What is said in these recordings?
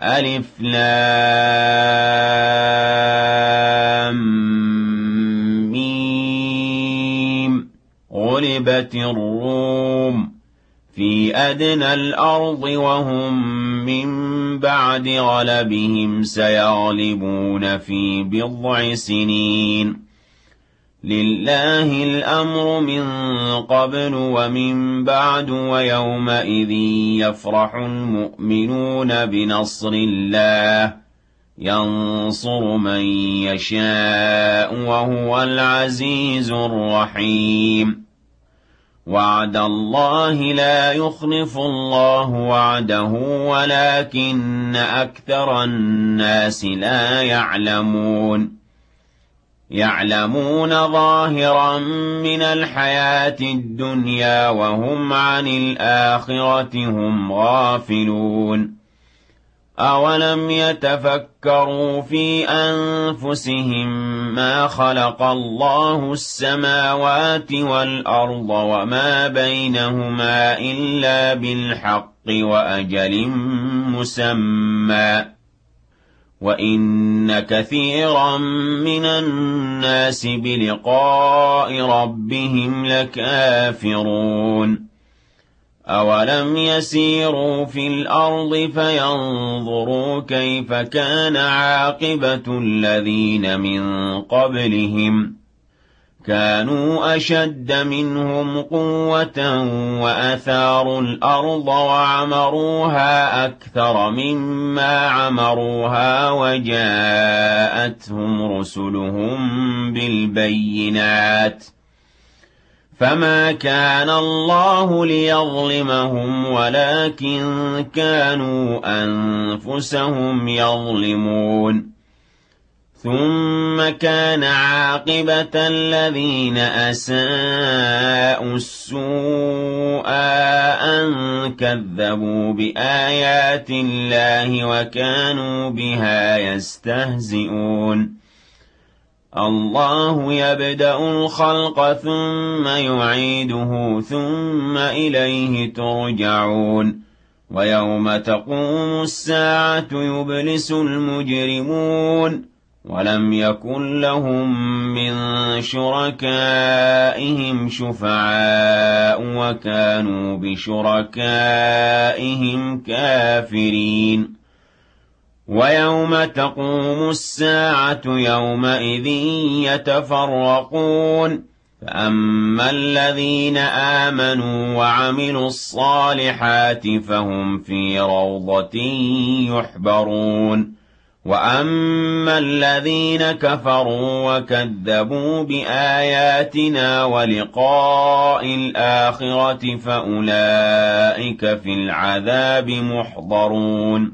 ألف لام ميم. غلبت الروم في أدنى الأرض وهم من بعد غلبهم سيغلبون في بضع سنين. لله الأمر من قبل ومن بعد ويومئذ يفرح المؤمنون بنصر الله ينصر من يشاء وهو العزيز الرحيم. وعد الله لا يخلف الله وعده ولكن أكثر الناس لا يعلمون ظاهرا من الحياة الدنيا وهم عن الآخرة هم غافلون. أولم يتفكروا في أنفسهم ما خلق الله السماوات والأرض وما بينهما إلا بالحق وأجل مسمى وإن كثيرا من الناس بلقاء ربهم لكافرون. أولم يسيروا في الأرض فينظروا كيف كان عاقبة الذين من قبلهم كانوا أشد منهم قوة وأثاروا الأرض وعمروها أكثر مما عمروها وجاءتهم رسلهم بالبينات فما كان الله ليظلمهم ولكن كانوا أنفسهم يظلمون. ثم كان عاقبة الذين أساءوا السوء أن كذبوا بآيات الله وكانوا بها يستهزئون. الله يبدأ الخلق ثم يعيده ثم إليه ترجعون. ويوم تقوم الساعة يبلس المجرمون ولم يكن لهم من شركائهم شفعاء وكانوا بشركائهم كافرين. ويوم تقوم الساعة يومئذ يتفرقون فأما الذين آمنوا وعملوا الصالحات فهم في روضة يحبرون وأما الذين كفروا وكذبوا بآياتنا ولقاء الآخرة فأولئك في العذاب محضرون.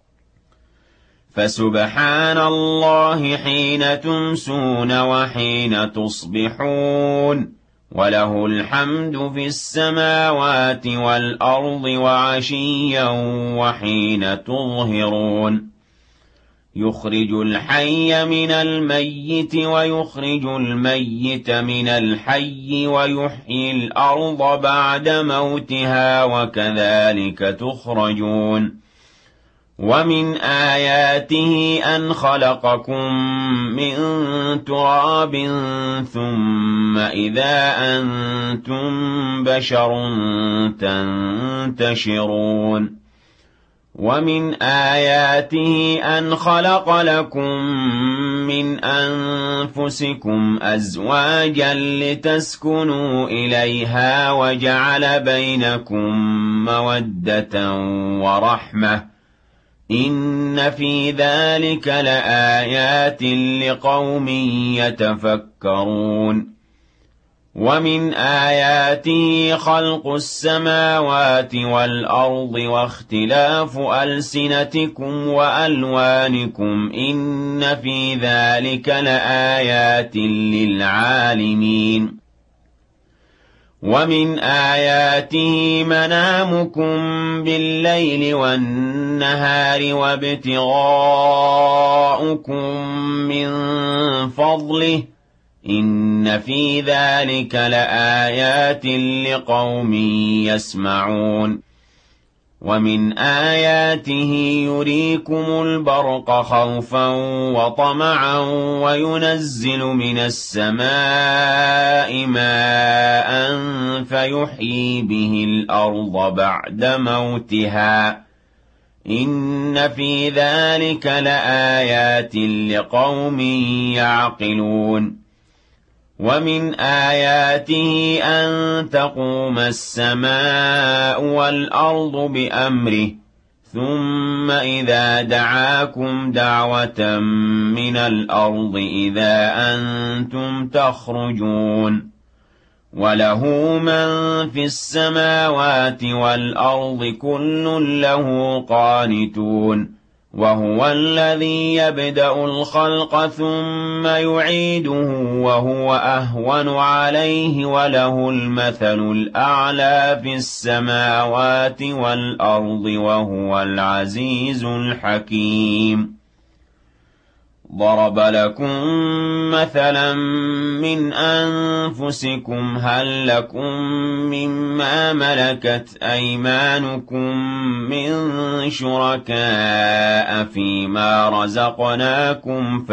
فسبحان الله حين تمسون وحين تصبحون وله الحمد في السماوات والأرض وعشيا وحين تظهرون. يخرج الحي من الميت ويخرج الميت من الحي ويحيي الأرض بعد موتها وكذلك تخرجون. ومن آياته أن خلقكم من تراب ثم إذا أنتم بشر تنتشرون. ومن آياته أن خلق لكم من أنفسكم أزواجا لتسكنوا إليها وجعل بينكم مودة ورحمة إن في ذلك لآيات لقوم يتفكرون. ومن آياته خلق السماوات والأرض واختلاف ألسنتكم وألوانكم إن في ذلك لآيات للعالمين. ومن آياته منامكم بالليل والنهار وابتغاؤكم من فضله إن في ذلك لآيات لقوم يسمعون. ومن آياته يريكم البرق خوفا وطمعا وينزل من السماء ماء فيحيي به الأرض بعد موتها إن في ذلك لآيات لقوم يعقلون ومن آياته أن تقوم السماء والأرض بأمره ثم إذا دعاكم دعوة من الأرض إذا أنتم تخرجون وله من في السماوات والأرض كل له قانتون وهو الذي يبدأ الخلق ثم يعيده وهو أهون عليه وله المثل الأعلى في السماوات والأرض وهو العزيز الحكيم ضرب لكم مثلا من أنفسكم هل لكم مما ملكت أيمانكم من شركاء فيما رزقناكم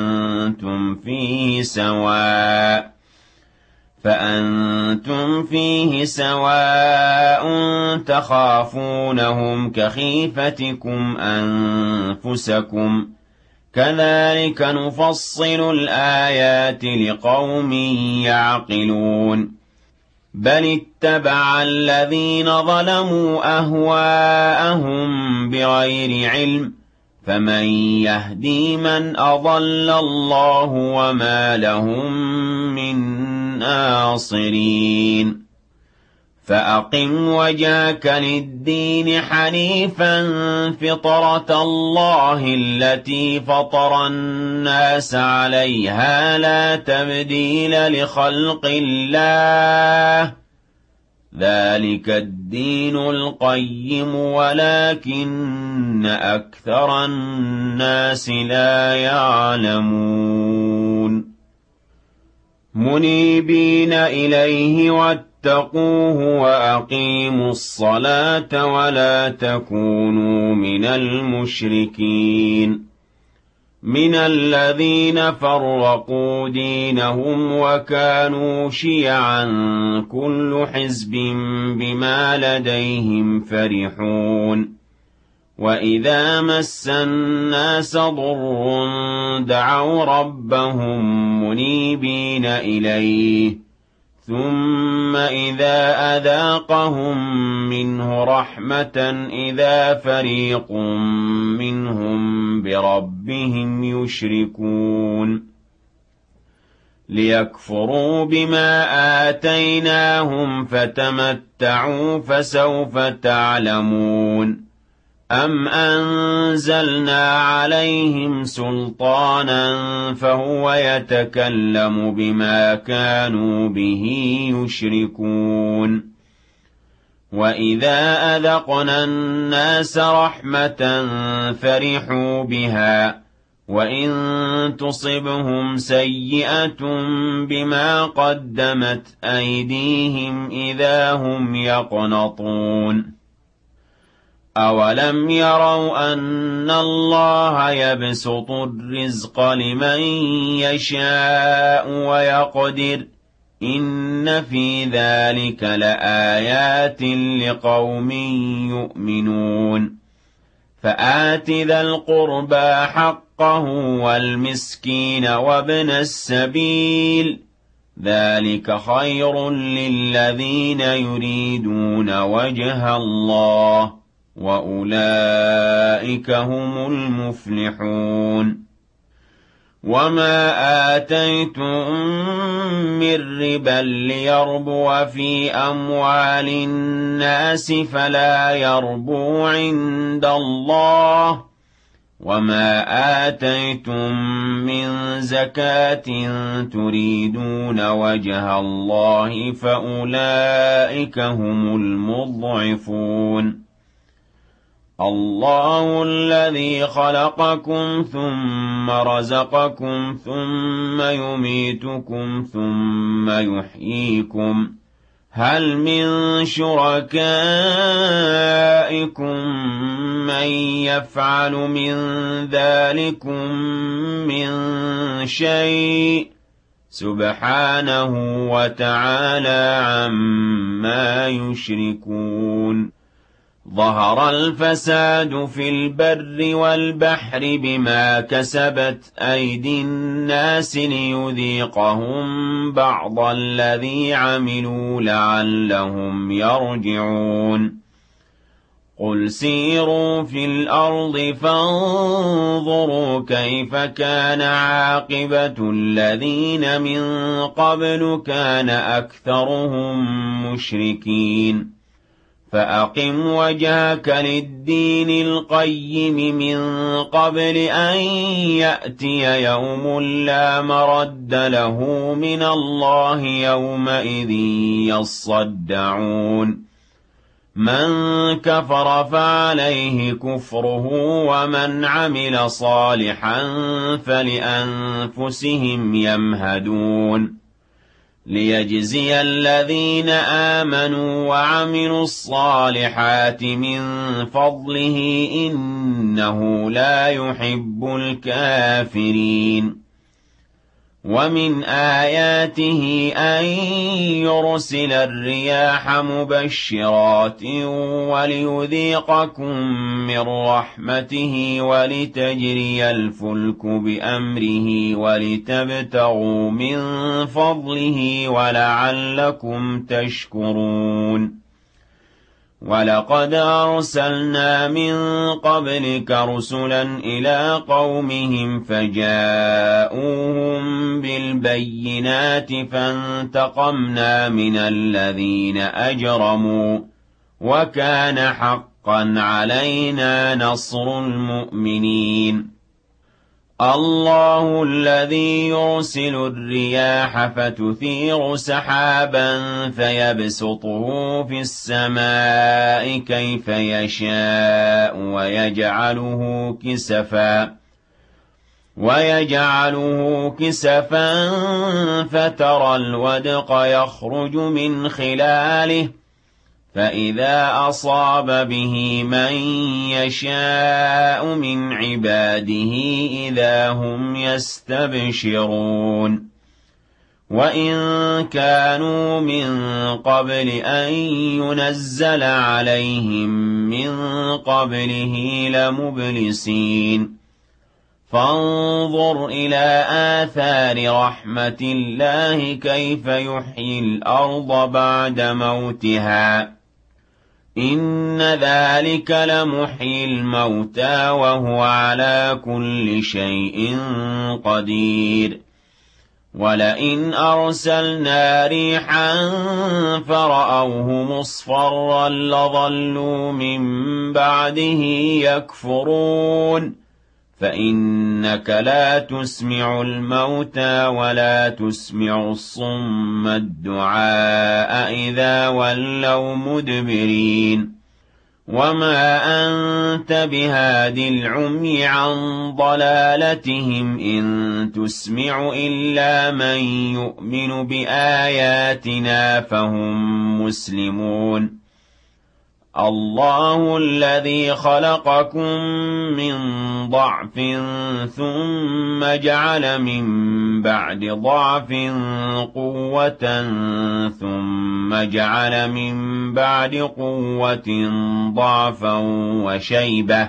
فأنتم فيه سواء تخافونهم كخيفتكم أنفسكم كذلك نفصل الآيات لقوم يعقلون بل اتبع الذين ظلموا أهواءهم بغير علم فمن يهدي من أضل الله وما لهم من ناصرين فأقم وجهك للدين حنيفا فطرة الله التي فطر الناس عليها لا تبديل لخلق الله ذلك الدين القيم ولكن أكثر الناس لا يعلمون منيبين إليه واتقوه وأقيموا الصلاة ولا تكونوا من المشركين من الذين فرقوا دينهم وكانوا شيعا كل حزب بما لديهم فرحون وإذا مس الناس ضر دعوا ربهم منيبين إليه ثم إذا أذاقهم منه رحمة إذا فريق منهم بربهم يشركون ليكفروا بما آتيناهم فتمتعوا فسوف تعلمون أم أنزلنا عليهم سلطانا فهو يتكلم بما كانوا به يشركون وإذا أذقنا الناس رحمة فرحوا بها وإن تصبهم سيئة بما قدمت أيديهم إذا هم يقنطون أولم يروا أن الله يبسط الرزق لمن يشاء ويقدر إن في ذلك لآيات لقوم يؤمنون فآت ذا القربى حقه والمسكين وابن السبيل ذلك خير للذين يريدون وجه الله وأولئك هم المفلحون وما آتيتم من ربا ليربو في أموال الناس فلا يربو عند الله وما آتيتم من زكاة تريدون وجه الله فأولئك هم المضعفون الله الذي خلقكم ثم رزقكم ثم يميتكم ثم يحييكم هل من شركائكم من يفعل من ذلكم من شيء سبحانه وتعالى عما يشركون ظهر الفساد في البر والبحر بما كسبت أيدي الناس ليذيقهم بعض الذي عملوا لعلهم يرجعون قل سيروا في الأرض فانظروا كيف كان عاقبة الذين من قبل كان أكثرهم مشركين فأقم وجهك للدين القيم من قبل أن يأتي يوم لا مرد له من الله يومئذ يصدعون من كفر فعليه كفره ومن عمل صالحا فلأنفسهم يمهدون ليجزي الذين آمنوا وعملوا الصالحات من فضله إنه لا يحب الكافرين ومن آياته أن يرسل الرياح مبشرات وليذيقكم من رحمته ولتجري الفلك بأمره ولتبتغوا من فضله ولعلكم تشكرون ولقد أرسلنا من قبلك رسلا إلى قومهم فجاءوهم بالبينات فانتقمنا من الذين أجرموا وكان حقا علينا نصر المؤمنين الله الذي يرسل الرياح فتثير سحابا فيبسطه في السماء كيف يشاء ويجعله كسفا فترى الودق يخرج من خلاله فإذا أصاب به من يشاء من عباده إذا هم يستبشرون وإن كانوا من قبل أن ينزل عليهم من قبله لمبلسين فانظر إلى آثار رحمة الله كيف يحيي الأرض بعد موتها إن ذلك لمحيي الموتى وهو على كل شيء قدير ولئن أرسلنا ريحا فرأوه مصفرا لظلوا من بعده يكفرون فإنك لا تسمع الموتى ولا تسمع الصم الدعاء إذا ولوا مدبرين وما أنت بهاد العمي عن ضلالتهم إن تسمع إلا من يؤمن بآياتنا فهم مسلمون الله الذي خلقكم من ضعف ثم جعل من بعد ضعف قوة ثم جعل من بعد قوة ضعفا وشيبة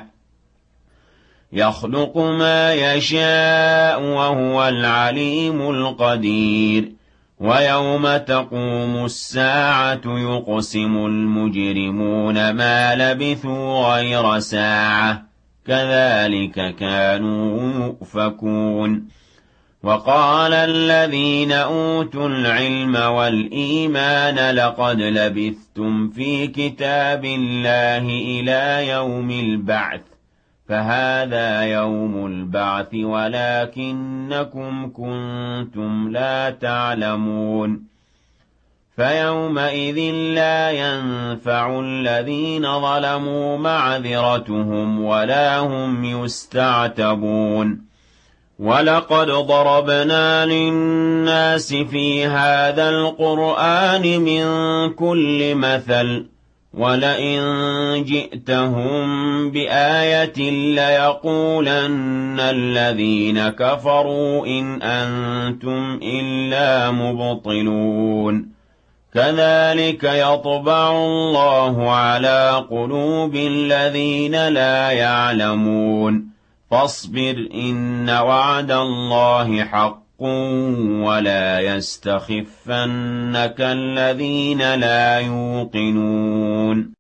يخلق ما يشاء وهو العليم القدير ويوم تقوم الساعة يقسم المجرمون ما لبثوا غير ساعة كذلك كانوا يؤفكون وقال الذين أوتوا العلم والإيمان لقد لبثتم في كتاب الله إلى يوم البعث فهذا يوم البعث ولكنكم كنتم لا تعلمون فيومئذ لا ينفع الذين ظلموا معذرتهم ولا هم يستعتبون وَلَقَدْ ضَرَبْنَا لِلنَّاسِ فِي هَٰذَا الْقُرْآنِ مِن كُلِّ مَثَلٍ ۚ وَلَئِن جِئْتَهُم بِآيَةٍ لَّيَقُولَنَّ الَّذِينَ كَفَرُوا إِنْ أَنتُمْ إِلَّا مُبْطِلُونَ كَذَٰلِكَ يَطْبَعُ اللَّهُ عَلَىٰ قُلُوبِ الَّذِينَ لَا يَعْلَمُونَ فاصبر إن وعد الله حق ولا يستخفنك الذين لا يوقنون